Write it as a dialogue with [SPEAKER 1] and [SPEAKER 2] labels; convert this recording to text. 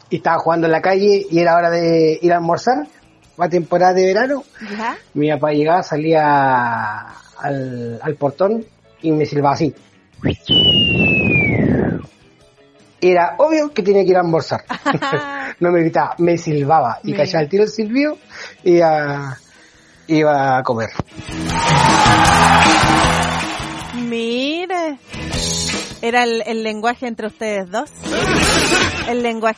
[SPEAKER 1] y estaba jugando en la calle y era hora de ir a almorzar, a temporada de verano.
[SPEAKER 2] ¿Ya?
[SPEAKER 1] Mi papá llegaba, salía al portón y me silbaba así. Era obvio que tenía que ir a almorzar. No me gritaba, me silbaba y callaba el tiro el silbido y iba a comer.
[SPEAKER 2] Mire, era el lenguaje entre ustedes dos. El lenguaje